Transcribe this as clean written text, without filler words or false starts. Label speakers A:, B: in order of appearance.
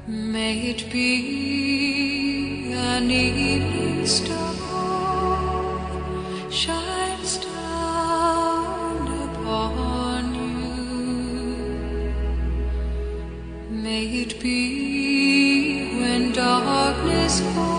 A: May it be an evening star shines down upon you. May it be when darkness falls